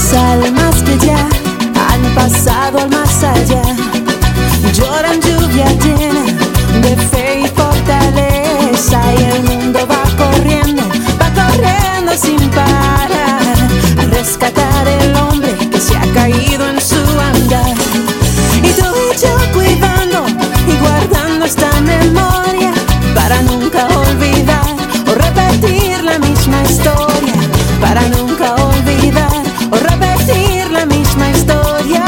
almas que ya han pasado al más allá lloran lluvia llena de fe y fortaleza, y el mundo va corriendo sin parar a rescatar el hombre que se ha caído en su andar. Y tú y yo cuidando y guardando esta memoria para nunca olvidar o repetir la misma historia, para nunca olvidar o repetir la misma historia.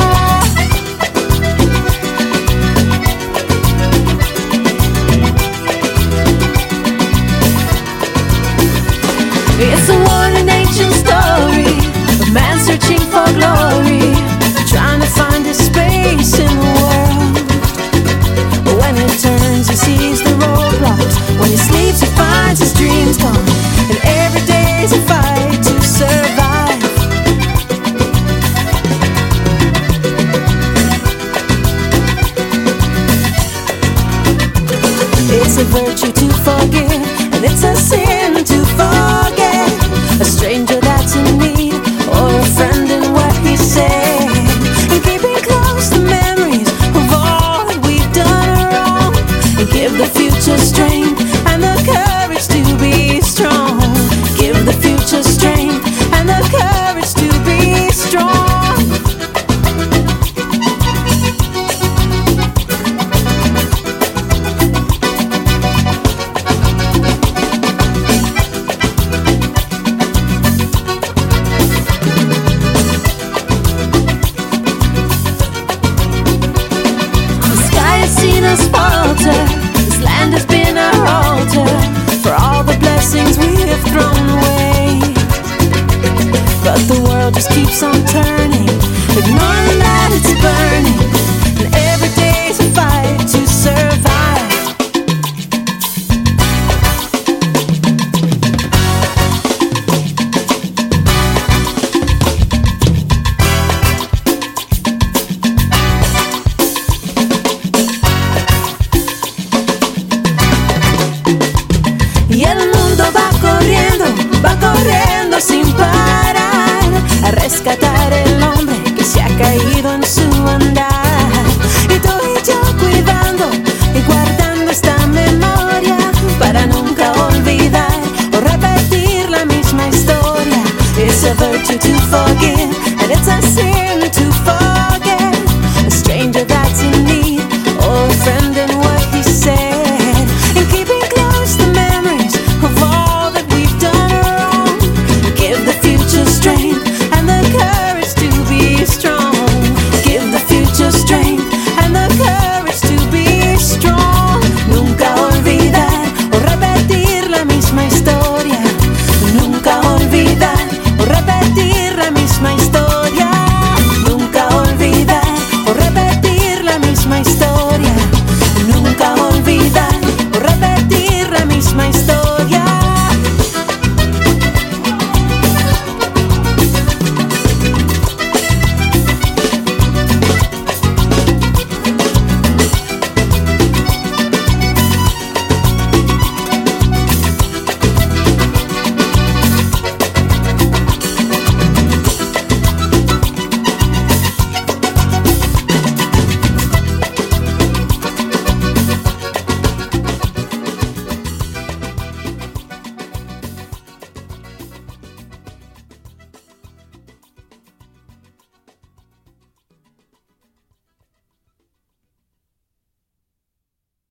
It's a one in ancient story, a man searching for glory, trying to find his space in the world. When he turns, he sees the roadblocks. When he sleeps, he finds his dreams gone. And every day is a fight to survive. It's a virtue to forgive, and it's a sin to forget a stranger that's in need, or a friend in what he said. And keeping close the memories of all that we've done wrong, and give the future strength and the courage to be strong. Give the future strength and the courage to be strong. This land has been our altar for all the blessings we have thrown away. But the world just keeps on turning, ignoring that it's burning.